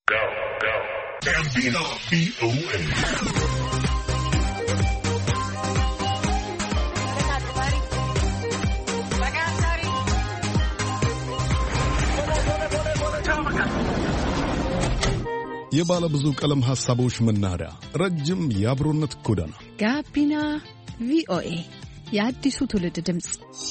Gambino VOA. የባለ ብዙ ቀለም ሐሳቦች መናኸሪያ ረጅም የአብሮነት ጎዳና ጋቢና ቪኦኤ የአዲሱ ትውልድ ድምጽ።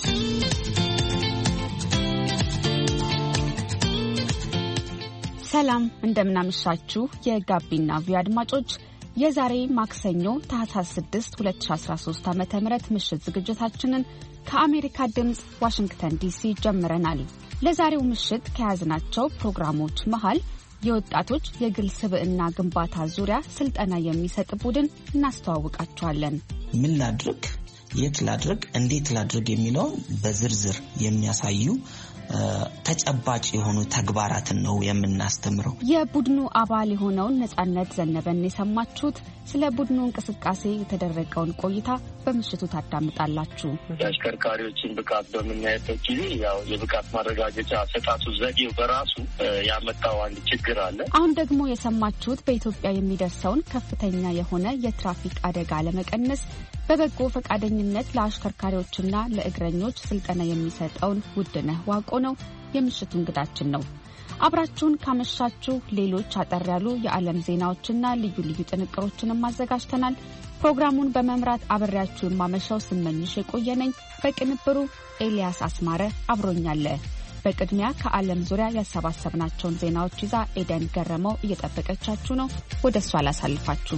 ሰላም እንደምናመሻችሁ የጋቢና ቪኦኤ አድማጮች፣ የዛሬ ማክሰኞ ታህሳስ 6 2013 ዓ.ም ምሽት ዝግጅታችንን ከአሜሪካ ድምጽ ዋሽንግተን ዲሲ ጀምረናል። ለዛሬው ምሽት ከያዝናቸው ፕሮግራሞች መሃል የወጣቶች የግል ስብዕና ግንባታ ዙሪያ ስልጠና የሚሰጥ ቡድን እናስተዋውቃቸዋለን። ምን ላድርግ፣ የት ላድርግ፣ እንዴት ላድርግ የሚለውን በዝርዝር የሚያሳዩ ተጨባጭ የሆኑ ተግባራትን ነው የምናስተምረው። የቡድኑ አባል የሆነውን ነጻነት ዘነበን የሰማችሁት። ስለ ቡድኑ እንቅስቃሴ የተደረገውን ቆይታ በምሽቱ ታዳምጣላችሁ። የአሽከርካሪዎችን ብቃት በምናይበት ጊዜ ያው የብቃት ማረጋገጫ አሰጣጡ ዘዴው በራሱ ያመጣው አንድ ችግር አለ። አሁን ደግሞ የሰማችሁት በኢትዮጵያ የሚደርሰውን ከፍተኛ የሆነ የትራፊክ አደጋ ለመቀነስ በበጎ ፈቃደኝነት ለአሽከርካሪዎችና ለእግረኞች ስልጠና የሚሰጠውን ውድነህ ዋቆ ነው። የምሽቱ እንግዳችን ነው። አብራችሁን ካመሻችሁ ሌሎች አጠር ያሉ የዓለም ዜናዎችና ልዩ ልዩ ጥንቅሮችንም አዘጋጅተናል። ፕሮግራሙን በመምራት አብሬያችሁ የማመሻው ስመኝሽ የቆየነኝ፣ በቅንብሩ ኤልያስ አስማረ አብሮኛለ። በቅድሚያ ከዓለም ዙሪያ ያሰባሰብናቸውን ዜናዎች ይዛ ኤደን ገረመው እየጠበቀቻችሁ ነው። ወደ እሷ ላሳልፋችሁ።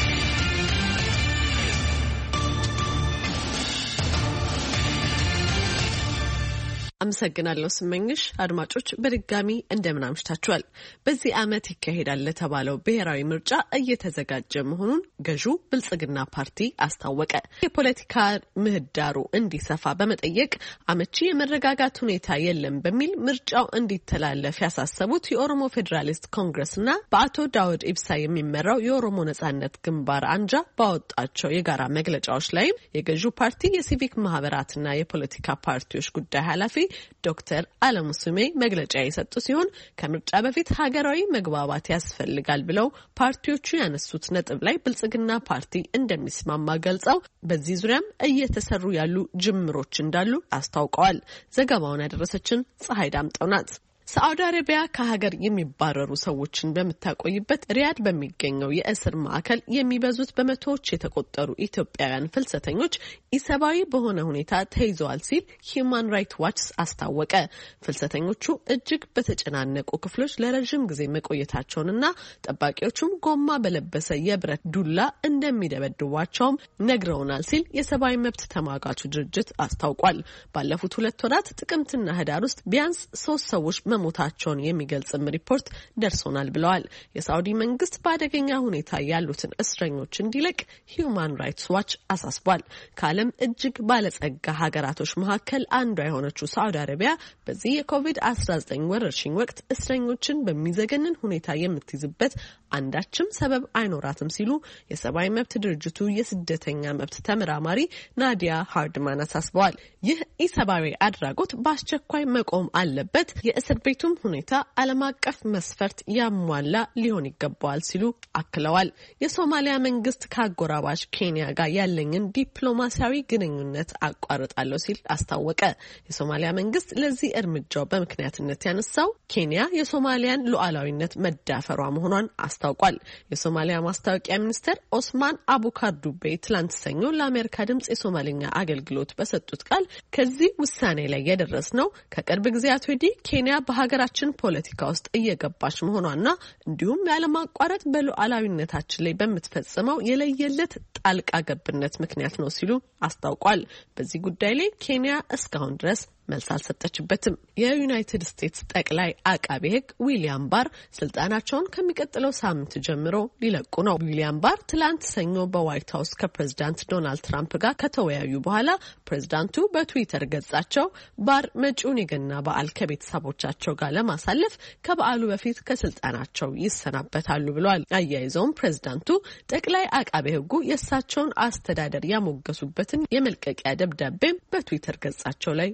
አመሰግናለሁ ስመኝሽ። አድማጮች በድጋሚ እንደምን አምሽታችኋል። በዚህ ዓመት ይካሄዳል ለተባለው ብሔራዊ ምርጫ እየተዘጋጀ መሆኑን ገዢው ብልጽግና ፓርቲ አስታወቀ። የፖለቲካ ምህዳሩ እንዲሰፋ በመጠየቅ አመቺ የመረጋጋት ሁኔታ የለም በሚል ምርጫው እንዲተላለፍ ያሳሰቡት የኦሮሞ ፌዴራሊስት ኮንግረስና በአቶ ዳውድ ኢብሳ የሚመራው የኦሮሞ ነጻነት ግንባር አንጃ ባወጣቸው የጋራ መግለጫዎች ላይም የገዢው ፓርቲ የሲቪክ ማህበራትና የፖለቲካ ፓርቲዎች ጉዳይ ኃላፊ ዶክተር አለሙ ስሜ መግለጫ የሰጡ ሲሆን ከምርጫ በፊት ሀገራዊ መግባባት ያስፈልጋል ብለው ፓርቲዎቹ ያነሱት ነጥብ ላይ ብልጽግና ፓርቲ እንደሚስማማ ገልጸው በዚህ ዙሪያም እየተሰሩ ያሉ ጅምሮች እንዳሉ አስታውቀዋል። ዘገባውን ያደረሰችን ፀሐይ ዳምጠው ናት። ሳዑዲ አረቢያ ከሀገር የሚባረሩ ሰዎችን በምታቆይበት ሪያድ በሚገኘው የእስር ማዕከል የሚበዙት በመቶዎች የተቆጠሩ ኢትዮጵያውያን ፍልሰተኞች ኢሰብአዊ በሆነ ሁኔታ ተይዘዋል ሲል ሂዩማን ራይትስ ዋች አስታወቀ። ፍልሰተኞቹ እጅግ በተጨናነቁ ክፍሎች ለረዥም ጊዜ መቆየታቸውንና ጠባቂዎቹም ጎማ በለበሰ የብረት ዱላ እንደሚደበድቧቸውም ነግረውናል ሲል የሰብአዊ መብት ተሟጋቹ ድርጅት አስታውቋል። ባለፉት 2 ወራት ጥቅምትና ህዳር ውስጥ ቢያንስ 3 ሰዎች መሞታቸውን የሚገልጽም ሪፖርት ደርሶናል ብለዋል። የሳውዲ መንግስት በአደገኛ ሁኔታ ያሉትን እስረኞች እንዲለቅ ሂዩማን ራይትስ ዋች አሳስቧል። ከዓለም እጅግ ባለጸጋ ሀገራቶች መካከል አንዷ የሆነችው ሳዑዲ አረቢያ በዚህ የኮቪድ-19 ወረርሽኝ ወቅት እስረኞችን በሚዘገንን ሁኔታ የምትይዝበት አንዳችም ሰበብ አይኖራትም ሲሉ የሰብአዊ መብት ድርጅቱ የስደተኛ መብት ተመራማሪ ናዲያ ሃርድማን አሳስበዋል። ይህ ኢሰብአዊ አድራጎት በአስቸኳይ መቆም አለበት፣ የእስር ቤቱም ሁኔታ ዓለም አቀፍ መስፈርት ያሟላ ሊሆን ይገባዋል ሲሉ አክለዋል። የሶማሊያ መንግስት ከአጎራባች ኬንያ ጋር ያለኝን ዲፕሎማሲያዊ ግንኙነት አቋርጣለሁ ሲል አስታወቀ። የሶማሊያ መንግስት ለዚህ እርምጃው በምክንያትነት ያነሳው ኬንያ የሶማሊያን ሉዓላዊነት መዳፈሯ መሆኗን አስታውቋል። የሶማሊያ ማስታወቂያ ሚኒስትር ኦስማን አቡካር ዱቤ ትላንት ሰኞ ለአሜሪካ ድምጽ የሶማሊኛ አገልግሎት በሰጡት ቃል ከዚህ ውሳኔ ላይ የደረስነው ከቅርብ ጊዜያት ወዲህ ኬንያ በሀገራችን ፖለቲካ ውስጥ እየገባች መሆኗና እንዲሁም ያለማቋረጥ በሉዓላዊነታችን ላይ በምትፈጽመው የለየለት ጣልቃ ገብነት ምክንያት ነው ሲሉ አስታውቋል። በዚህ ጉዳይ ላይ ኬንያ እስካሁን ድረስ መልስ አልሰጠችበትም። የዩናይትድ ስቴትስ ጠቅላይ አቃቤ ሕግ ዊሊያም ባር ስልጣናቸውን ከሚቀጥለው ሳምንት ጀምሮ ሊለቁ ነው። ዊሊያም ባር ትላንት ሰኞ በዋይት ሀውስ ከፕሬዝዳንት ዶናልድ ትራምፕ ጋር ከተወያዩ በኋላ ፕሬዝዳንቱ በትዊተር ገጻቸው ባር መጪውን የገና በዓል ከቤተሰቦቻቸው ጋር ለማሳለፍ ከበዓሉ በፊት ከስልጣናቸው ይሰናበታሉ ብለዋል። አያይዘውም ፕሬዝዳንቱ ጠቅላይ አቃቤ ሕጉ የእሳቸውን አስተዳደር ያሞገሱበትን የመልቀቂያ ደብዳቤም በትዊተር ገጻቸው ላይ አውጥተዋል።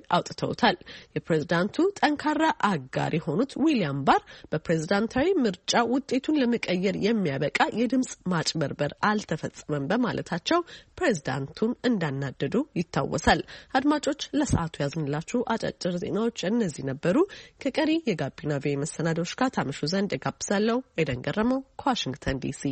አውግዘውታል። የፕሬዝዳንቱ ጠንካራ አጋር የሆኑት ዊሊያም ባር በፕሬዝዳንታዊ ምርጫ ውጤቱን ለመቀየር የሚያበቃ የድምጽ ማጭበርበር አልተፈጸመም በማለታቸው ፕሬዝዳንቱን እንዳናደዱ ይታወሳል። አድማጮች ለሰዓቱ ያዝንላችሁ አጫጭር ዜናዎች እነዚህ ነበሩ። ከቀሪ የጋቢና ቪኦኤ መሰናዶች ጋር ታመሹ ዘንድ ጋብዛለሁ። ኤደን ገረመው ከዋሽንግተን ዲሲ።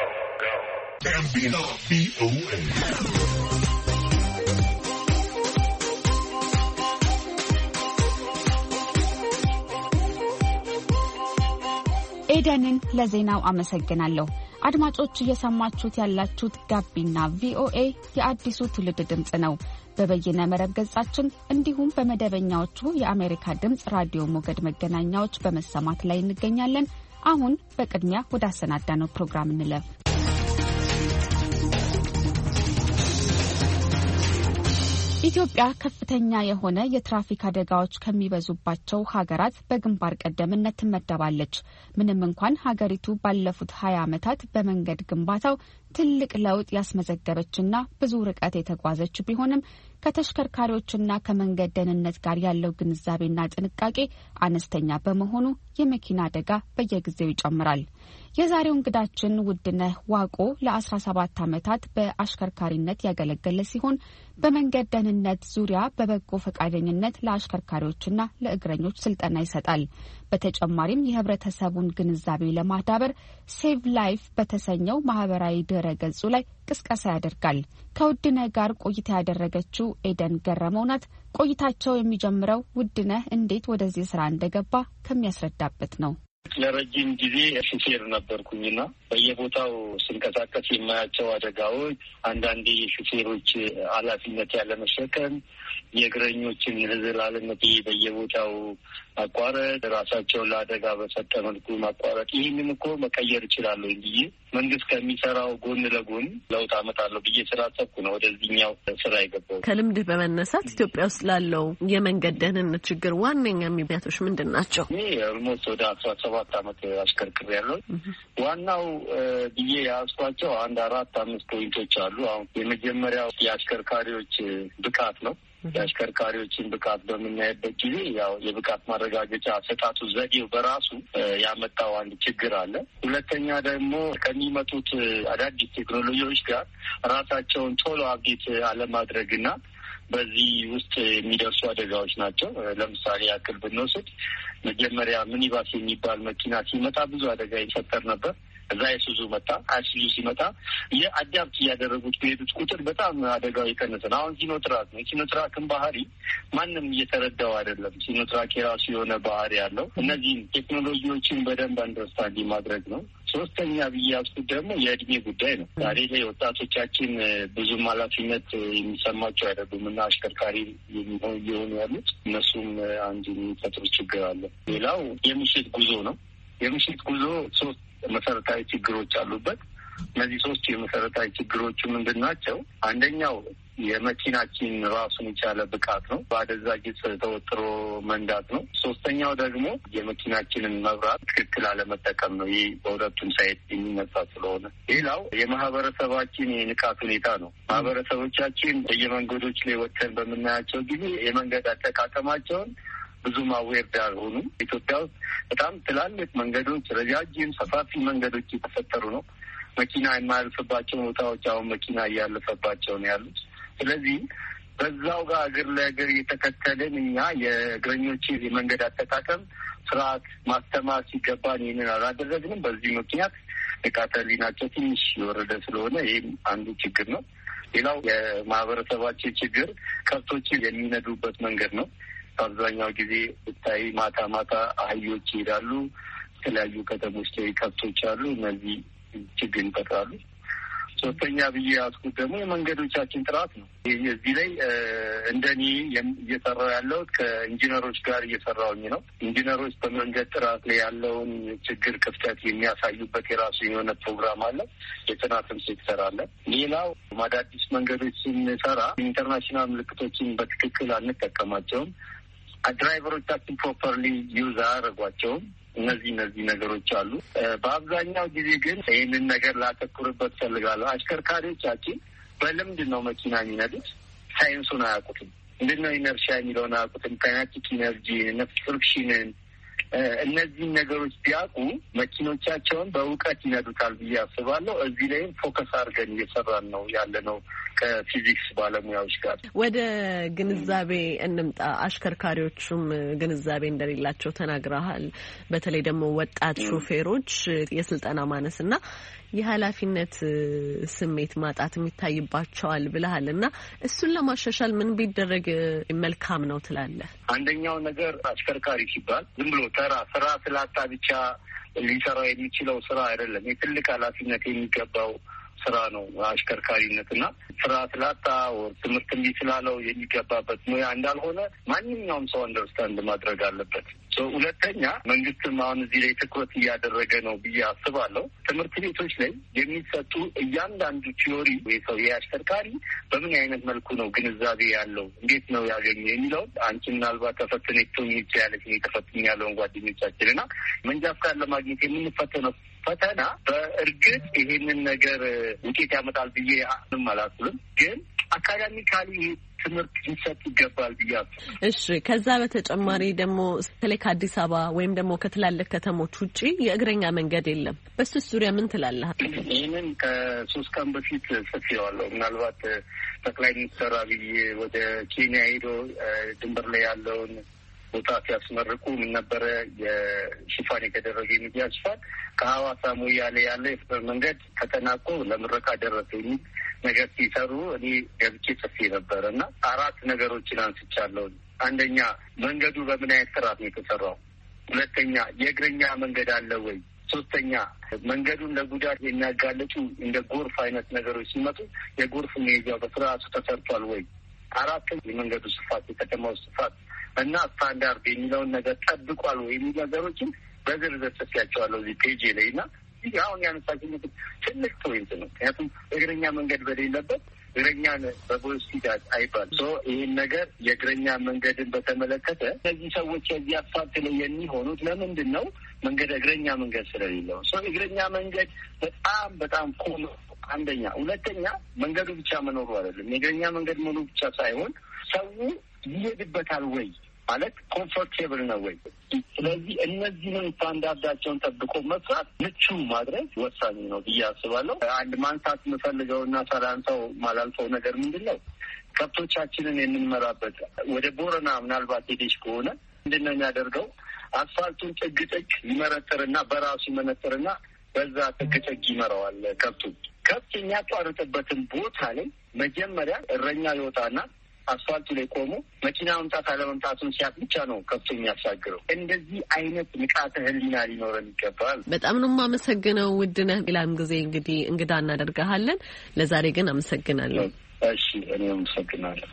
ኤደንን ለዜናው አመሰግናለሁ። አድማጮች እየሰማችሁት ያላችሁት ጋቢና ቪኦኤ የአዲሱ ትውልድ ድምጽ ነው። በበይነ መረብ ገጻችን እንዲሁም በመደበኛዎቹ የአሜሪካ ድምጽ ራዲዮ ሞገድ መገናኛዎች በመሰማት ላይ እንገኛለን። አሁን በቅድሚያ ወደ አሰናዳነው ፕሮግራም እንለፍ። ኢትዮጵያ ከፍተኛ የሆነ የትራፊክ አደጋዎች ከሚበዙባቸው ሀገራት በግንባር ቀደምትነት ትመደባለች። ምንም እንኳን ሀገሪቱ ባለፉት 20 ዓመታት በመንገድ ግንባታው ትልቅ ለውጥ ያስመዘገበችና ብዙ ርቀት የተጓዘች ቢሆንም ከተሽከርካሪዎችና ከመንገድ ደህንነት ጋር ያለው ግንዛቤና ጥንቃቄ አነስተኛ በመሆኑ የመኪና አደጋ በየጊዜው ይጨምራል። የዛሬው እንግዳችን ውድነህ ዋቆ ለ17 ዓመታት በአሽከርካሪነት ያገለገለ ሲሆን በመንገድ ደህንነት ዙሪያ በበጎ ፈቃደኝነት ለአሽከርካሪዎችና ለእግረኞች ስልጠና ይሰጣል። በተጨማሪም የህብረተሰቡን ግንዛቤ ለማዳበር ሴቭ ላይፍ በተሰኘው ማህበራዊ ድረ ገጹ ላይ ቅስቀሳ ያደርጋል። ከውድነህ ጋር ቆይታ ያደረገችው ኤደን ገረመው ናት። ቆይታቸው የሚጀምረው ውድነህ እንዴት ወደዚህ ስራ እንደገባ ከሚያስረዳበት ነው። ለረጅም ጊዜ ሹፌር ነበርኩኝና በየቦታው ስንቀሳቀስ የማያቸው አደጋዎች፣ አንዳንዴ የሹፌሮች ኃላፊነት ያለመሸከም፣ የእግረኞችን ህዝላልነት በየቦታው ማቋረጥ፣ ራሳቸውን ለአደጋ በሰጠ መልኩ ማቋረጥ፣ ይህንን እኮ መቀየር እችላለሁ ብዬ መንግስት ከሚሰራው ጎን ለጎን ለውጥ አመጣለሁ ብዬ ስላሰብኩ ነው ወደዚህኛው ስራ የገባው። ከልምድህ በመነሳት ኢትዮጵያ ውስጥ ላለው የመንገድ ደህንነት ችግር ዋነኛ ምክንያቶች ምንድን ናቸው? እኔ ኦልሞስት ወደ 17 ዓመት አሽከርክሬያለሁ። ዋናው ብዬ ያስኳቸው 4-5 ፖይንቶች አሉ። አሁን የመጀመሪያው የአሽከርካሪዎች ብቃት ነው። የአሽከርካሪዎችን ብቃት በምናይበት ጊዜ ያው የብቃት ማረጋገጫ አሰጣጡ ዘዴው በራሱ ያመጣው አንድ ችግር አለ። ሁለተኛ ደግሞ ከሚመጡት አዳዲስ ቴክኖሎጂዎች ጋር ራሳቸውን ቶሎ አፕዴት አለማድረግና በዚህ ውስጥ የሚደርሱ አደጋዎች ናቸው። ለምሳሌ ያክል ብንወስድ መጀመሪያ ሚኒባስ የሚባል መኪና ሲመጣ ብዙ አደጋ ይፈጠር ነበር። እዛ የሱዙ መጣ። አይሱዙ ሲመጣ የአዳፕት እያደረጉት በሄዱት ቁጥር በጣም አደጋው የቀነሰ ነው። አሁን ሲኖትራክ ነው። ሲኖትራክን ባህሪ ማንም እየተረዳው አይደለም። ሲኖትራክ የራሱ የሆነ ባህሪ ያለው። እነዚህም ቴክኖሎጂዎችን በደንብ አንደርስታንድ ማድረግ ነው። ሶስተኛ ብዬ ያስኩት ደግሞ የእድሜ ጉዳይ ነው። ዛሬ ላይ ወጣቶቻችን ብዙም ኃላፊነት የሚሰማቸው አይደሉም እና አሽከርካሪ እየሆኑ ያሉት እነሱም አንድ የሚፈጥሩ ችግር አለ። ሌላው የምሽት ጉዞ ነው። የምሽት ጉዞ 3 መሰረታዊ ችግሮች አሉበት። እነዚህ 3 የመሰረታዊ ችግሮቹ ምንድን ናቸው? አንደኛው የመኪናችን ራሱን የቻለ ብቃት ነው። በአደንዛዥ ዕፅ ተወጥሮ መንዳት ነው። ሶስተኛው ደግሞ የመኪናችንን መብራት ትክክል አለመጠቀም ነው። ይህ በሁለቱም ሳይት የሚነሳ ስለሆነ፣ ሌላው የማህበረሰባችን የንቃት ሁኔታ ነው። ማህበረሰቦቻችን በየመንገዶች ላይ ወጥተን በምናያቸው ጊዜ የመንገድ አጠቃቀማቸውን ብዙም አዌርድ አልሆኑም። ኢትዮጵያ ውስጥ በጣም ትላልቅ መንገዶች፣ ረጃጅም ሰፋፊ መንገዶች የተፈጠሩ ነው። መኪና የማያልፍባቸው ቦታዎች አሁን መኪና እያለፈባቸው ነው ያሉት። ስለዚህ በዛው ጋር እግር ለእግር የተከተልን እኛ የእግረኞችን የመንገድ አጠቃቀም ስርዓት ማስተማር ሲገባን ይህንን አላደረግንም። በዚህ ምክንያት ንቃተ ህሊናቸው ትንሽ የወረደ ስለሆነ ይህም አንዱ ችግር ነው። ሌላው የማህበረሰባችን ችግር ከብቶችን የሚነዱበት መንገድ ነው። አብዛኛው ጊዜ ብታይ ማታ ማታ አህዮች ይሄዳሉ። የተለያዩ ከተሞች ላይ ከብቶች አሉ። እነዚህ ችግር ይፈጥራሉ። ሶስተኛ ብዬ ያስኩት ደግሞ የመንገዶቻችን ጥራት ነው። እዚህ ላይ እንደኔ እየሰራው ያለው ከኢንጂነሮች ጋር እየሰራውኝ ነው። ኢንጂነሮች በመንገድ ጥራት ላይ ያለውን ችግር ክፍተት የሚያሳዩበት የራሱ የሆነ ፕሮግራም አለ። የጥናትም ሴክተር አለ። ሌላው አዳዲስ መንገዶች ስንሰራ ኢንተርናሽናል ምልክቶችን በትክክል አንጠቀማቸውም። ድራይቨሮቻችን ፕሮፐርሊ ዩዝ አያደርጓቸውም። እነዚህ ነገሮች አሉ። በአብዛኛው ጊዜ ግን ይህንን ነገር ላተኩርበት ፈልጋለሁ። አሽከርካሪዎቻችን በልምድ ነው መኪና የሚነዱት፣ ሳይንሱን አያውቁትም። ምንድነው ኢነርሻ የሚለውን አቁትን ካይናቲክ ኢነርጂ ፍሪክሽንን እነዚህ ነገሮች ቢያውቁ መኪኖቻቸውን በእውቀት ይነዱታል ብዬ አስባለሁ። እዚህ ላይም ፎከስ አድርገን እየሰራን ነው ያለነው ከፊዚክስ ባለሙያዎች ጋር። ወደ ግንዛቤ እንምጣ። አሽከርካሪዎቹም ግንዛቤ እንደሌላቸው ተናግረሃል። በተለይ ደግሞ ወጣት ሾፌሮች የስልጠና ማነስና የኃላፊነት ስሜት ማጣት የሚታይባቸዋል ብለሃል እና እሱን ለማሻሻል ምን ቢደረግ መልካም ነው ትላለህ? አንደኛው ነገር አሽከርካሪ ሲባል ዝም ብሎ ተራ ስራ ስላጣ ብቻ ሊሰራው የሚችለው ስራ አይደለም። የትልቅ ኃላፊነት የሚገባው ስራ ነው አሽከርካሪነት እና ስራ ስላጣ ትምህርት እንዲ ስላለው የሚገባበት ሙያ እንዳልሆነ ማንኛውም ሰው አንደርስታንድ ማድረግ አለበት። ሁለተኛ መንግስትም አሁን እዚህ ላይ ትኩረት እያደረገ ነው ብዬ አስባለሁ። ትምህርት ቤቶች ላይ የሚሰጡ እያንዳንዱ ቲዮሪ ሰው የአሽከርካሪ በምን አይነት መልኩ ነው ግንዛቤ ያለው እንዴት ነው ያገኘ የሚለው አንቺ ምናልባት ተፈትነሽ ያለች ተፈትኝ ያለውን ጓደኞቻችን እና መንጃ ፍቃድ ለማግኘት የምንፈተነው ፈተና በእርግጥ ይሄንን ነገር ውጤት ያመጣል ብዬ አላስብም። ግን አካዳሚካሊ ትምህርት ሊሰጥ ይገባል ብዬ አስባለሁ። እሺ፣ ከዛ በተጨማሪ ደግሞ በተለይ ከአዲስ አበባ ወይም ደግሞ ከትላልቅ ከተሞች ውጪ የእግረኛ መንገድ የለም። በሱ ዙሪያ ምን ትላለህ? ይህንን ከ3 ቀን በፊት ጽፌዋለሁ። ምናልባት ጠቅላይ ሚኒስትር አብይ ወደ ኬንያ ሄዶ ድንበር ላይ ያለውን ቦታ ሲያስመርቁ ምን ነበረ የሽፋን የተደረገ የሚዲያ ሽፋን ከሐዋሳ ሞያሌ ያለ የፍቅር መንገድ ተጠናቆ ለምረቃ ደረሰ የሚል ነገር ሲሰሩ እኔ ገብቼ ጽፌ ነበረ እና 4 ነገሮችን አንስቻለሁ። አንደኛ መንገዱ በምን አይነት ጥራት ነው የተሰራው? ሁለተኛ የእግረኛ መንገድ አለ ወይ? ሶስተኛ መንገዱን ለጉዳት የሚያጋልጡ እንደ ጎርፍ አይነት ነገሮች ሲመጡ የጎርፍ መሄጃው በስርዓቱ ተሰርቷል ወይ? አራተኛ የመንገዱ ስፋት፣ የከተማው ስፋት እና ስታንዳርድ የሚለውን ነገር ጠብቋል ወይ የሚሉ ነገሮችን በዝርዝር ጽፌያቸዋለሁ እዚህ ፔጅ ላይ እና ይህ አሁን ያነሳችን ትልቅ ፖይንት ነው። ምክንያቱም እግረኛ መንገድ በሌለበት እግረኛን በቦስቲዳ አይባል። ይህን ነገር የእግረኛ መንገድን በተመለከተ እነዚህ ሰዎች የዚህ አስፋልት ላይ የሚሆኑት ለምንድን ነው? እግረኛ መንገድ ስለሌለው። እግረኛ መንገድ በጣም በጣም ኮም አንደኛ። ሁለተኛ መንገዱ ብቻ መኖሩ አይደለም። የእግረኛ መንገድ መኖሩ ብቻ ሳይሆን ሰው ይሄድበታል ወይ ማለት ኮምፎርቴብል ነው ወይ? ስለዚህ እነዚህን ስታንዳርዳቸውን ጠብቆ መስራት ምቹ ማድረግ ወሳኝ ነው ብዬ አስባለሁ። አንድ ማንሳት የምፈልገውና ሳላንሳው ማላልፈው ነገር ምንድን ነው? ከብቶቻችንን የምንመራበት ወደ ቦረና ምናልባት ሄደሽ ከሆነ ምንድን ነው የሚያደርገው? አስፋልቱን ጥግ ጥግ ይመረጥርና በራሱ ይመነጥርና በዛ ጥግ ጥግ ይመራዋል። ከብት የሚያቋርጥበትን ቦታ ላይ መጀመሪያ እረኛ ይወጣና አስፋልቱ ላይ ቆሞ መኪና መምጣት አለመምጣቱን ሲያቅ ብቻ ነው ከብቶ የሚያሻግረው። እንደዚህ አይነት ንቃተ ሕሊና ሊኖረን ይገባል። በጣም ነው የማመሰግነው ውድነህ። ሌላም ጊዜ እንግዲህ እንግዳ እናደርግሃለን። ለዛሬ ግን አመሰግናለሁ። እሺ፣ እኔ አመሰግናለሁ።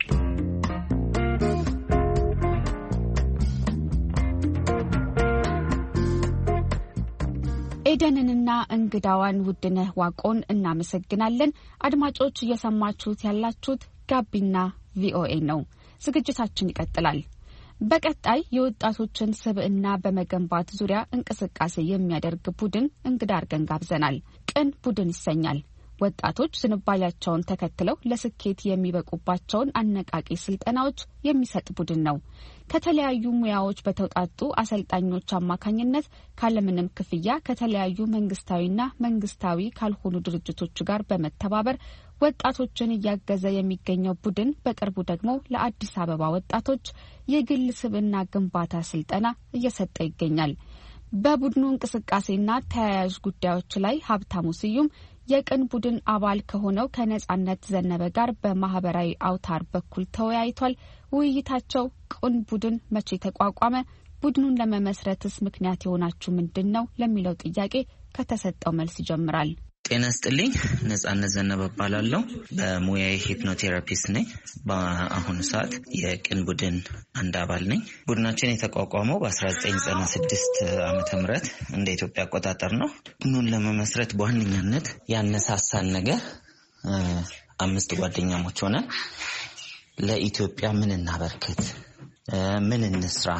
ኤደንንና እንግዳዋን ውድነህ ዋቆን እናመሰግናለን። አድማጮች እየሰማችሁት ያላችሁት ጋቢና ቪኦኤ ነው። ዝግጅታችን ይቀጥላል። በቀጣይ የወጣቶችን ስብዕና በመገንባት ዙሪያ እንቅስቃሴ የሚያደርግ ቡድን እንግዳ አድርገን ጋብዘናል። ቅን ቡድን ይሰኛል። ወጣቶች ዝንባሌያቸውን ተከትለው ለስኬት የሚበቁባቸውን አነቃቂ ስልጠናዎች የሚሰጥ ቡድን ነው። ከተለያዩ ሙያዎች በተውጣጡ አሰልጣኞች አማካኝነት ካለምንም ክፍያ ከተለያዩ መንግስታዊና መንግስታዊ ካልሆኑ ድርጅቶች ጋር በመተባበር ወጣቶችን እያገዘ የሚገኘው ቡድን በቅርቡ ደግሞ ለአዲስ አበባ ወጣቶች የግል ስብዕና ግንባታ ስልጠና እየሰጠ ይገኛል። በቡድኑ እንቅስቃሴና ተያያዥ ጉዳዮች ላይ ሀብታሙ ስዩም የቅን ቡድን አባል ከሆነው ከነጻነት ዘነበ ጋር በማህበራዊ አውታር በኩል ተወያይቷል። ውይይታቸው ቅን ቡድን መቼ ተቋቋመ፣ ቡድኑን ለመመስረትስ ምክንያት የሆናችሁ ምንድን ነው ለሚለው ጥያቄ ከተሰጠው መልስ ይጀምራል። ጤና ይስጥልኝ። ነጻነት ዘነበ እባላለሁ። በሙያዬ ሂፕኖቴራፒስት ነኝ። በአሁኑ ሰዓት የቅን ቡድን አንድ አባል ነኝ። ቡድናችን የተቋቋመው በ1996 ዓመተ ምህረት እንደ ኢትዮጵያ አቆጣጠር ነው። ቡድኑን ለመመስረት በዋነኛነት ያነሳሳን ነገር 5 ጓደኛሞች ሆነን ለኢትዮጵያ ምን እናበርክት፣ ምን እንስራ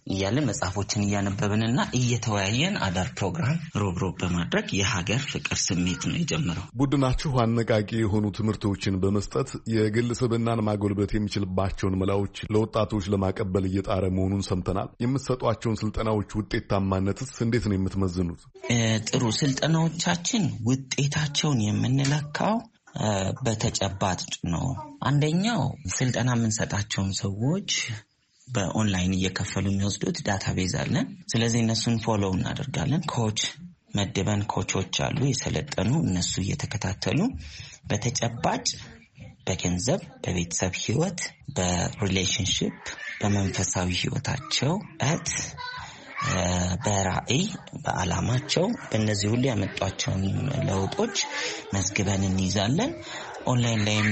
እያለን መጽሐፎችን እያነበብንና እየተወያየን አዳር ፕሮግራም ሮብ በማድረግ የሀገር ፍቅር ስሜት ነው የጀመረው። ቡድናችሁ አነቃቂ የሆኑ ትምህርቶችን በመስጠት የግል ስብዕናን ማጎልበት የሚችልባቸውን መላዎች ለወጣቶች ለማቀበል እየጣረ መሆኑን ሰምተናል። የምትሰጧቸውን ስልጠናዎች ውጤታማነትስ እንዴት ነው የምትመዝኑት? ጥሩ ስልጠናዎቻችን ውጤታቸውን የምንለካው በተጨባጭ ነው። አንደኛው ስልጠና የምንሰጣቸውን ሰዎች በኦንላይን እየከፈሉ የሚወስዱት ዳታቤዝ አለን። ስለዚህ እነሱን ፎሎው እናደርጋለን። ኮች መድበን ኮቾች አሉ የሰለጠኑ፣ እነሱ እየተከታተሉ በተጨባጭ በገንዘብ፣ በቤተሰብ ህይወት፣ በሪሌሽንሽፕ፣ በመንፈሳዊ ህይወታቸው በራዕይ፣ በዓላማቸው በእነዚህ ሁሉ ያመጧቸውን ለውጦች መዝግበን እንይዛለን። ኦንላይን ላይም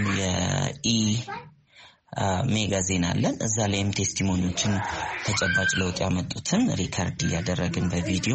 ሜጋዚን አለን። እዛ ላይም ቴስቲሞኒዎችን ተጨባጭ ለውጥ ያመጡትን ሪከርድ እያደረግን በቪዲዮ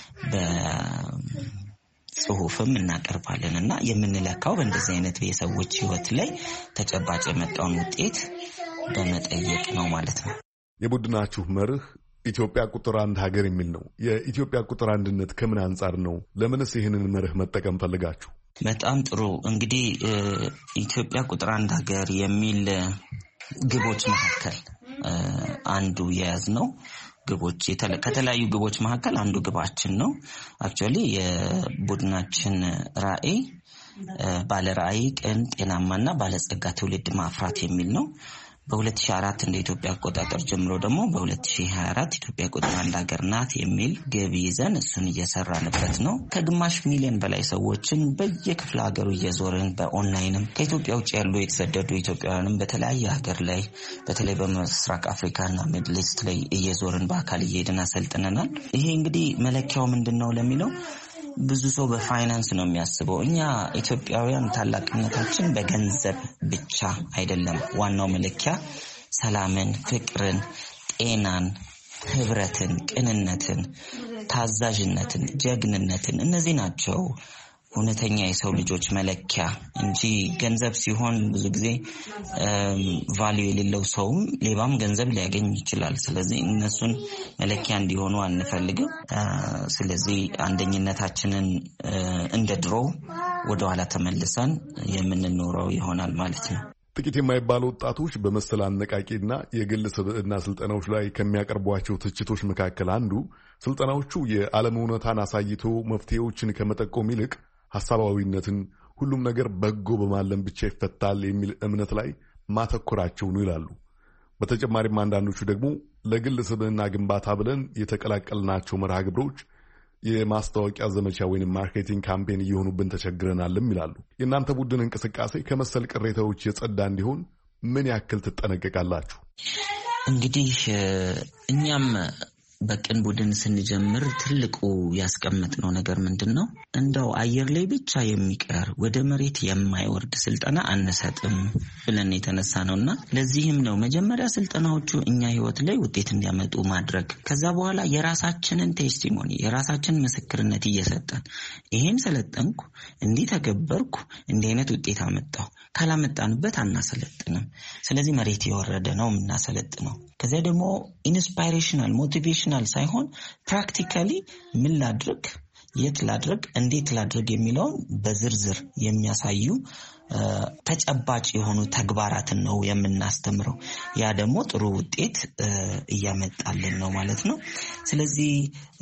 በጽሁፍም እናቀርባለን እና የምንለካው በእንደዚህ አይነት የሰዎች ህይወት ላይ ተጨባጭ የመጣውን ውጤት በመጠየቅ ነው ማለት ነው። የቡድናችሁ መርህ ኢትዮጵያ ቁጥር 1 ሀገር የሚል ነው። የኢትዮጵያ ቁጥር አንድነት ከምን አንጻር ነው? ለምንስ ይህንን መርህ መጠቀም ፈልጋችሁ? በጣም ጥሩ። እንግዲህ ኢትዮጵያ ቁጥር 1 ሀገር የሚል ግቦች መካከል አንዱ የያዝነው ግቦች ከተለያዩ ግቦች መካከል አንዱ ግባችን ነው። አክቹአሊ የቡድናችን ራዕይ ባለ ራዕይ ቅን፣ ጤናማና ባለጸጋ ትውልድ ማፍራት የሚል ነው። በ2004 እንደ ኢትዮጵያ አቆጣጠር ጀምሮ ደግሞ በ2024 ኢትዮጵያ ቁጥር 1 ሀገር ናት የሚል ግብ ይዘን እሱን እየሰራንበት ነው። ከግማሽ ሚሊዮን በላይ ሰዎችን በየክፍለ ሀገሩ እየዞርን በኦንላይንም ከኢትዮጵያ ውጭ ያሉ የተሰደዱ ኢትዮጵያውያንም በተለያየ ሀገር ላይ በተለይ በምስራቅ አፍሪካና ሚድል ኢስት ላይ እየዞርን በአካል እየሄድን አሰልጥነናል። ይሄ እንግዲህ መለኪያው ምንድነው ለሚለው ብዙ ሰው በፋይናንስ ነው የሚያስበው። እኛ ኢትዮጵያውያን ታላቅነታችን በገንዘብ ብቻ አይደለም። ዋናው መለኪያ ሰላምን፣ ፍቅርን፣ ጤናን፣ ህብረትን፣ ቅንነትን፣ ታዛዥነትን፣ ጀግንነትን እነዚህ ናቸው እውነተኛ የሰው ልጆች መለኪያ እንጂ ገንዘብ ሲሆን ብዙ ጊዜ ቫልዩ የሌለው ሰውም ሌባም ገንዘብ ሊያገኝ ይችላል። ስለዚህ እነሱን መለኪያ እንዲሆኑ አንፈልግም። ስለዚህ አንደኝነታችንን እንደ ድሮ ወደ ኋላ ተመልሰን የምንኖረው ይሆናል ማለት ነው። ጥቂት የማይባሉ ወጣቶች በመሰል አነቃቂና የግል ስብዕና ስልጠናዎች ላይ ከሚያቀርቧቸው ትችቶች መካከል አንዱ ስልጠናዎቹ የዓለም እውነታን አሳይቶ መፍትሄዎችን ከመጠቆም ይልቅ ሐሳባዊነትን፣ ሁሉም ነገር በጎ በማለም ብቻ ይፈታል የሚል እምነት ላይ ማተኮራቸው ነው ይላሉ። በተጨማሪም አንዳንዶቹ ደግሞ ለግል ስብዕና ግንባታ ብለን የተቀላቀልናቸው መርሃ ግብሮች የማስታወቂያ ዘመቻ ወይም ማርኬቲንግ ካምፔን እየሆኑብን ተቸግረናልም ይላሉ። የእናንተ ቡድን እንቅስቃሴ ከመሰል ቅሬታዎች የጸዳ እንዲሆን ምን ያክል ትጠነቀቃላችሁ? እንግዲህ እኛም በቅን ቡድን ስንጀምር ትልቁ ያስቀመጥነው ነገር ምንድነው? እንደው አየር ላይ ብቻ የሚቀር ወደ መሬት የማይወርድ ስልጠና አንሰጥም ብለን የተነሳ ነውና ለዚህም ነው መጀመሪያ ስልጠናዎቹ እኛ ህይወት ላይ ውጤት እንዲያመጡ ማድረግ፣ ከዛ በኋላ የራሳችንን ቴስቲሞኒ የራሳችንን ምስክርነት እየሰጠን ይሄን ሰለጠንኩ፣ እንዲህ ተገበርኩ፣ እንዲህ አይነት ውጤት አመጣሁ፣ ካላመጣንበት አናሰለጥንም። ስለዚህ መሬት የወረደ ነው የምናሰለጥነው። ከዚያ ደግሞ ኢንስፓይሬሽናል ሞቲቬሽናል ሳይሆን ፕራክቲካሊ ምን ላድርግ፣ የት ላድርግ፣ እንዴት ላድርግ የሚለውን በዝርዝር የሚያሳዩ ተጨባጭ የሆኑ ተግባራትን ነው የምናስተምረው። ያ ደግሞ ጥሩ ውጤት እያመጣልን ነው ማለት ነው። ስለዚህ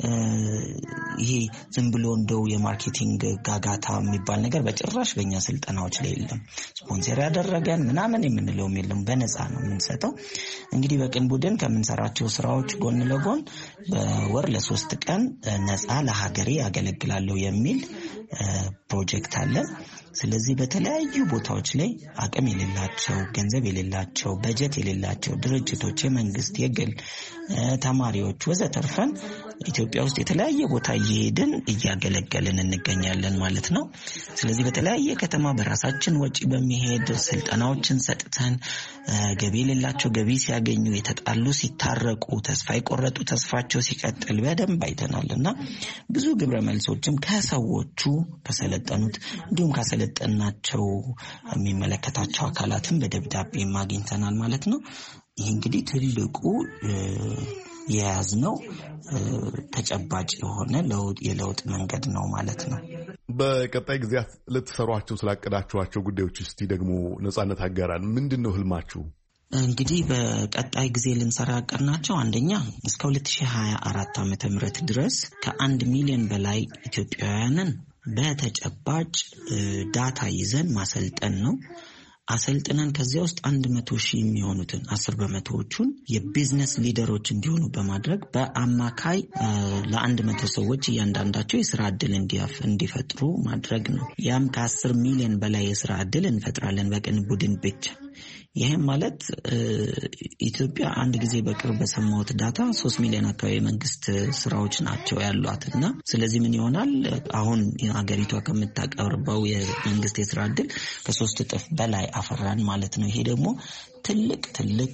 ይሄ ዝም ብሎ እንደው የማርኬቲንግ ጋጋታ የሚባል ነገር በጭራሽ በእኛ ስልጠናዎች ላይ የለም። ስፖንሰር ያደረገን ምናምን የምንለውም የለም። በነፃ ነው የምንሰጠው። እንግዲህ በቅን ቡድን ከምንሰራቸው ስራዎች ጎን ለጎን በወር ለ3 ቀን ነፃ ለሀገሬ ያገለግላለሁ የሚል ፕሮጀክት አለን። ስለዚህ በተለያዩ ቦታዎች ላይ አቅም የሌላቸው፣ ገንዘብ የሌላቸው፣ በጀት የሌላቸው ድርጅቶች፣ የመንግስት፣ የግል ተማሪዎች ወዘተርፈን ኢትዮጵያ ውስጥ የተለያየ ቦታ እየሄድን እያገለገልን እንገኛለን ማለት ነው። ስለዚህ በተለያየ ከተማ በራሳችን ወጪ በሚሄድ ስልጠናዎችን ሰጥተን ገቢ የሌላቸው ገቢ ሲያገኙ፣ የተጣሉ ሲታረቁ፣ ተስፋ የቆረጡ ተስፋቸው ሲቀጥል በደንብ አይተናልና ብዙ ግብረ መልሶችም ከሰዎቹ ከሰለጠኑት እንዲሁም ካሰለጠናቸው የሚመለከታቸው አካላትም በደብዳቤ ማግኝተናል ማለት ነው። ይህ እንግዲህ ትልቁ የያዝነው ተጨባጭ የሆነ የለውጥ መንገድ ነው ማለት ነው። በቀጣይ ጊዜያት ልትሰሯቸው ስላቀዳችኋቸው ጉዳዮች እስቲ ደግሞ ነጻነት አጋራን። ምንድነው ህልማችሁ? እንግዲህ በቀጣይ ጊዜ ልንሰራ ያቀድናቸው አንደኛ እስከ 2024 ዓ.ም ድረስ ከ1 ሚሊዮን በላይ ኢትዮጵያውያንን በተጨባጭ ዳታ ይዘን ማሰልጠን ነው። አሰልጥነን ከዚያ ውስጥ 100,000 የሚሆኑትን 10% የቢዝነስ ሊደሮች እንዲሆኑ በማድረግ በአማካይ ለ100 ሰዎች እያንዳንዳቸው የስራ ዕድል እንዲፈጥሩ ማድረግ ነው። ያም ከ10 ሚሊዮን በላይ የስራ ዕድል እንፈጥራለን በቅን ቡድን ብቻ። ይሄም ማለት ኢትዮጵያ አንድ ጊዜ በቅርብ በሰማሁት ዳታ 3 ሚሊዮን አካባቢ የመንግስት ስራዎች ናቸው ያሏትና ስለዚህ ምን ይሆናል አሁን ሀገሪቷ ከምታቀርበው የመንግስት የስራ ዕድል ከ3 እጥፍ በላይ አፈራን ማለት ነው። ይሄ ደግሞ ትልቅ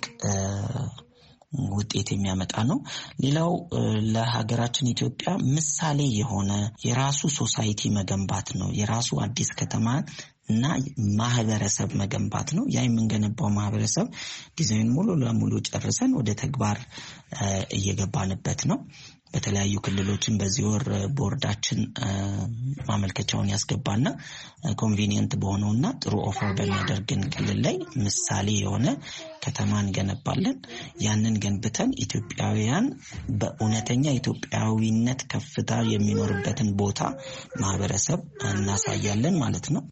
ውጤት የሚያመጣ ነው። ሌላው ለሀገራችን ኢትዮጵያ ምሳሌ የሆነ የራሱ ሶሳይቲ መገንባት ነው። የራሱ አዲስ ከተማ እና ማህበረሰብ መገንባት ነው። ያ የምንገነባው ማህበረሰብ ዲዛይን ሙሉ ለሙሉ ጨርሰን ወደ ተግባር እየገባንበት ነው። በተለያዩ ክልሎችን በዚህ ወር ቦርዳችን ማመልከቻውን ያስገባና ኮንቬኒየንት በሆነውና ጥሩ ኦፈር በሚያደርግን ክልል ላይ ምሳሌ የሆነ ከተማን ገነባለን። ያንን ገንብተን ኢትዮጵያውያን በእውነተኛ ኢትዮጵያዊነት ከፍታ የሚኖርበትን ቦታ ማህበረሰብ እናሳያለን ማለት ነው።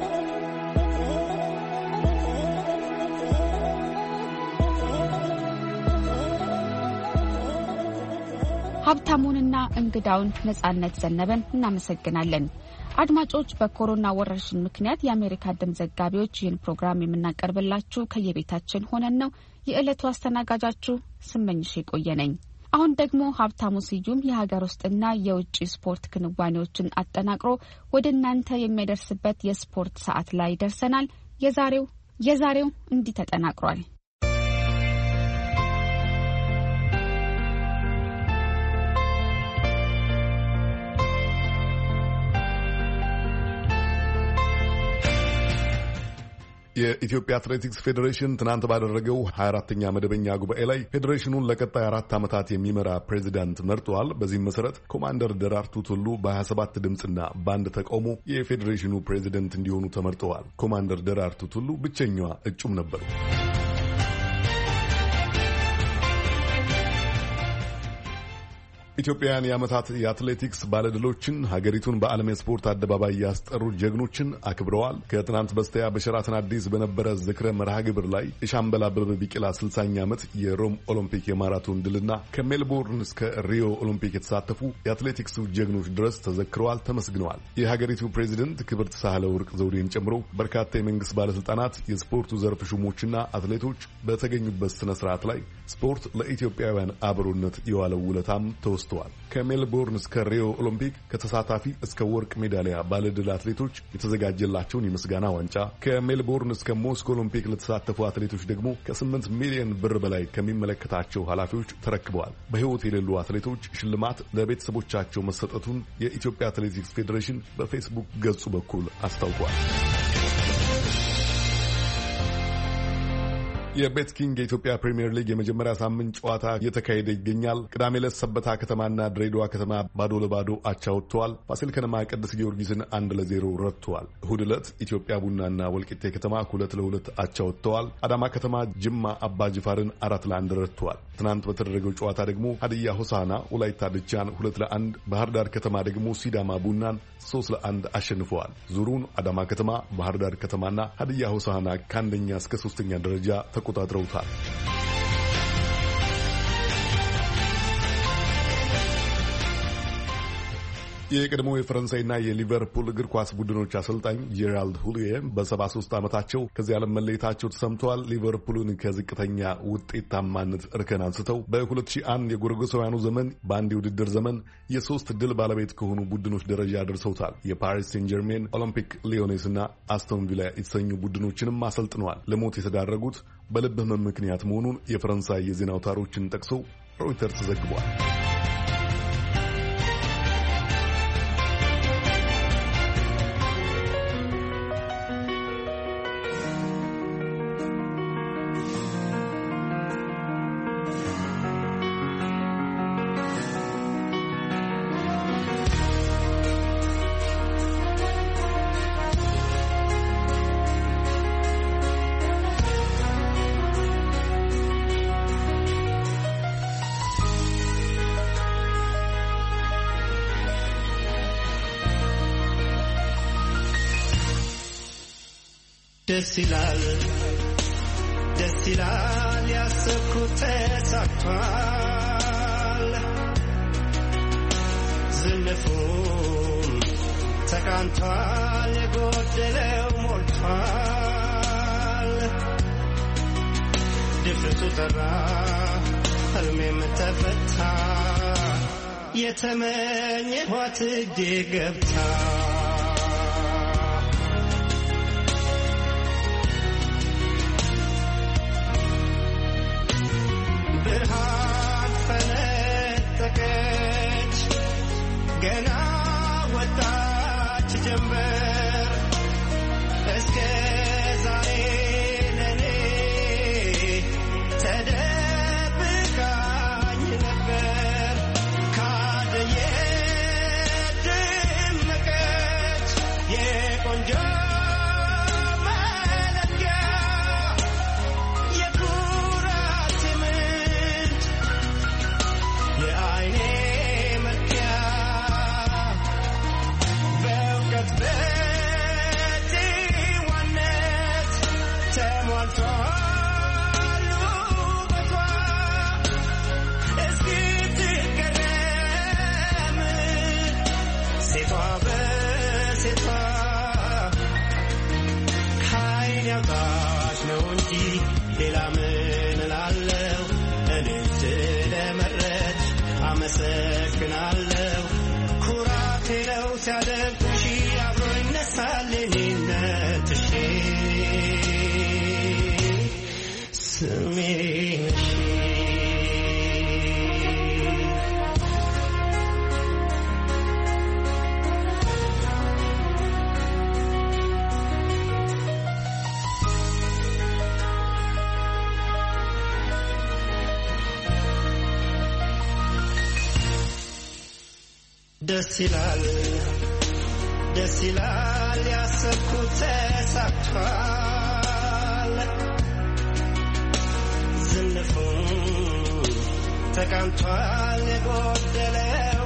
ሀብታሙንና እንግዳውን ነጻነት ዘነበን እናመሰግናለን። አድማጮች፣ በኮሮና ወረርሽኝ ምክንያት የአሜሪካ ድምፅ ዘጋቢዎች ይህን ፕሮግራም የምናቀርብላችሁ ከየቤታችን ሆነን ነው። የዕለቱ አስተናጋጃችሁ ስመኝሽ የቆየ ነኝ። አሁን ደግሞ ሀብታሙ ስዩም የሀገር ውስጥና የውጭ ስፖርት ክንዋኔዎችን አጠናቅሮ ወደ እናንተ የሚያደርስበት የስፖርት ሰዓት ላይ ደርሰናል። የዛሬው እንዲህ ተጠናቅሯል። የኢትዮጵያ አትሌቲክስ ፌዴሬሽን ትናንት ባደረገው 24ኛ መደበኛ ጉባኤ ላይ ፌዴሬሽኑን ለቀጣይ 4 ዓመታት የሚመራ ፕሬዚዳንት መርጧል። በዚህም መሰረት ኮማንደር ደራርቱ ቱሉ በ27 ድምፅና በአንድ ተቃውሞ የፌዴሬሽኑ ፕሬዚደንት እንዲሆኑ ተመርጠዋል። ኮማንደር ደራርቱ ቱሉ ብቸኛዋ እጩም ነበሩ። ኢትዮጵያውያን የዓመታት የአትሌቲክስ ባለድሎችን ሀገሪቱን በዓለም የስፖርት አደባባይ ያስጠሩ ጀግኖችን አክብረዋል። ከትናንት በስቲያ በሸራተን አዲስ በነበረ ዝክረ መርሃ ግብር ላይ የሻምበል አበበ ቢቂላ 60ኛ ዓመት የሮም ኦሎምፒክ የማራቶን ድልና ከሜልቦርን እስከ ሪዮ ኦሎምፒክ የተሳተፉ የአትሌቲክሱ ጀግኖች ድረስ ተዘክረዋል፣ ተመስግነዋል። የሀገሪቱ ፕሬዚደንት ክብርት ሳህለወርቅ ዘውዴን ጨምሮ በርካታ የመንግስት ባለስልጣናት፣ የስፖርቱ ዘርፍ ሹሞችና አትሌቶች በተገኙበት ስነ ስርዓት ላይ ስፖርት ለኢትዮጵያውያን አብሮነት የዋለው ውለታም ተወስቷል። ከሜልቦርን እስከ ሪዮ ኦሎምፒክ ከተሳታፊ እስከ ወርቅ ሜዳሊያ ባለድል አትሌቶች የተዘጋጀላቸውን የምስጋና ዋንጫ፣ ከሜልቦርን እስከ ሞስኮ ኦሎምፒክ ለተሳተፉ አትሌቶች ደግሞ ከ8 ሚሊዮን ብር በላይ ከሚመለከታቸው ኃላፊዎች ተረክበዋል። በሕይወት የሌሉ አትሌቶች ሽልማት ለቤተሰቦቻቸው መሰጠቱን የኢትዮጵያ አትሌቲክስ ፌዴሬሽን በፌስቡክ ገጹ በኩል አስታውቋል። የቤት ኪንግ የኢትዮጵያ ፕሪሚየር ሊግ የመጀመሪያ ሳምንት ጨዋታ እየተካሄደ ይገኛል። ቅዳሜ ዕለት ሰበታ ከተማና ድሬዳዋ ከተማ ባዶ ለባዶ አቻ ወጥተዋል። ፋሲል ከነማ ቅዱስ ጊዮርጊስን 1-0 ረትተዋል። እሁድ ዕለት ኢትዮጵያ ቡናና ወልቂጤ ከተማ 2-2 አቻ ወጥተዋል። አዳማ ከተማ ጅማ አባ ጅፋርን 4-1 ረትተዋል። ትናንት በተደረገው ጨዋታ ደግሞ ሀዲያ ሆሳና ወላይታ ድቻን 2-1፣ ባህር ዳር ከተማ ደግሞ ሲዳማ ቡናን 3-1 አሸንፈዋል። ዙሩን አዳማ ከተማ፣ ባህር ዳር ከተማና ሀዲያ ሆሳና ከአንደኛ እስከ 3ኛ ደረጃ ተቆጣጥረውታል። የቀድሞ የፈረንሳይና የሊቨርፑል እግር ኳስ ቡድኖች አሰልጣኝ ጄራልድ ሁሊዬ በ73 ዓመታቸው ከዚህ ዓለም መለየታቸው ተሰምተዋል። ሊቨርፑልን ከዝቅተኛ ውጤታማነት እርከን አንስተው በ2001 የጎርጎሳውያኑ ዘመን በአንድ የውድድር ዘመን የ3 ድል ባለቤት ከሆኑ ቡድኖች ደረጃ አድርሰውታል። የፓሪስ ሴን ጀርሜን፣ ኦሎምፒክ ሊዮኔስና አስቶን ቪላ የተሰኙ ቡድኖችንም አሰልጥነዋል። ለሞት የተዳረጉት በልብ ህመም ምክንያት መሆኑን የፈረንሳይ የዜና አውታሮችን ጠቅሶ ሮይተርስ ዘግቧል። ደስ ይላል ያሰብኩት ተሳክቷል ዝንፉም ተቃንቷል የጎደለው ሞልቷል ድፍረቱ ጠራ ህልሜም ተፈታ የተመኘኋት እጄ ገብታ ብርሃን ፈነጠቀች ገና ወጣች ጀንበር እስከ ዛሬ ለኔ ተደብቃኝ ነበር ካደየ ደመቀች የቆንጆ ሌላ ምን እላለሁ እኔ ስለመረጥሽ አመሰግናለሁ ኩራቴ ነው ሲያደንቁሽ አብሮ ይነሳል እኔነትሽ ስሜ ነሽ ደስ ይላል ያሰብኩት ተሳክቷል ዝንፉም ተቃንቷል የጎደለው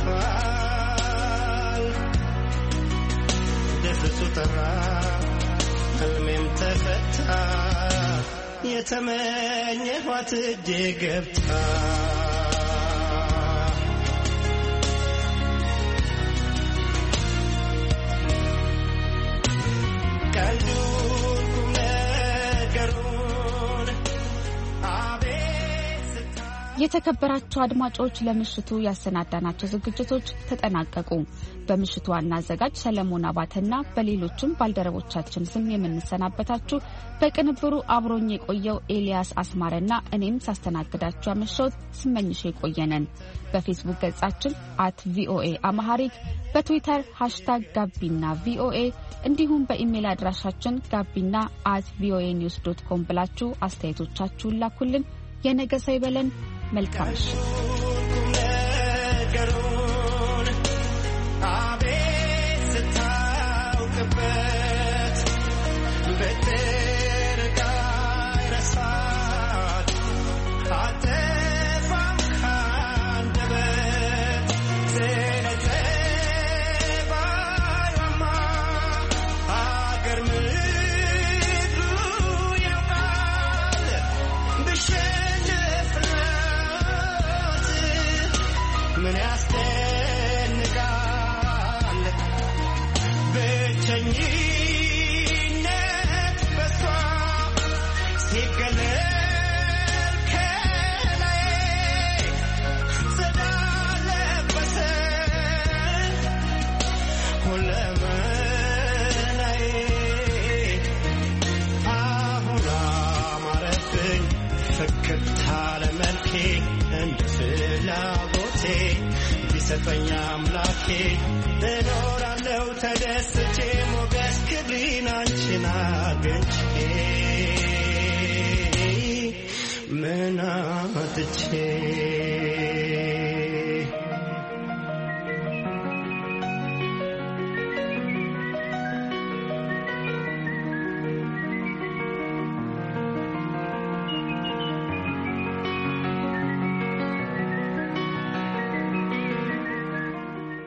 ሞልቷል ድፍረቱ ጠራ ህልሜም ተፈታ የተመኘኋት እጄ ገብታ የተከበራችሁ አድማጮች ለምሽቱ ያሰናዳናቸው ዝግጅቶች ተጠናቀቁ። በምሽቱ ዋና አዘጋጅ ሰለሞን አባተና በሌሎችም ባልደረቦቻችን ስም የምንሰናበታችሁ በቅንብሩ አብሮኝ የቆየው ኤልያስ አስማረና እኔም ሳስተናግዳችሁ አመሻውት ስመኝሽ የቆየነን። በፌስቡክ ገጻችን @voa አማሃሪክ በትዊተር #ጋቢና ቪኦኤ እንዲሁም በኢሜል አድራሻችን gabina@voanews.com ብላችሁ አስተያየቶቻችሁን ላኩልን። የነገ ሰው ይበለን። መልካም ሰጠኝ አምላኬ እኖራለሁ ተደስቼ ሞገስ ክብሬን አንቺን አግኝቼ ምን አጥቼ